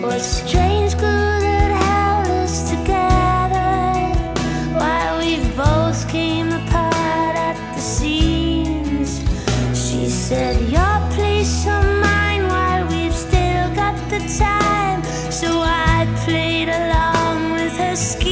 What strange glue that held us together while we both came apart at the seams. She said, your place or mine, while we've still got the time. So I played along with her.